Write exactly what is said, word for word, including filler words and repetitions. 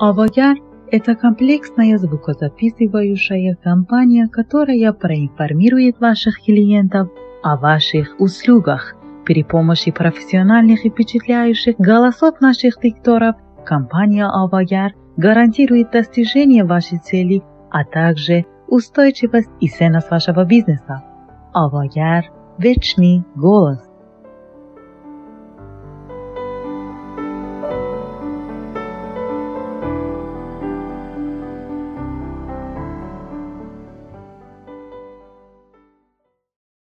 Авагер – это комплексная звукозаписывающая компания, которая проинформирует ваших клиентов о ваших услугах. При помощи профессиональных и впечатляющих голосов наших дикторов компания Авагер гарантирует достижение вашей цели, а также устойчивость и ценность вашего бизнеса. Авагер – вечный голос.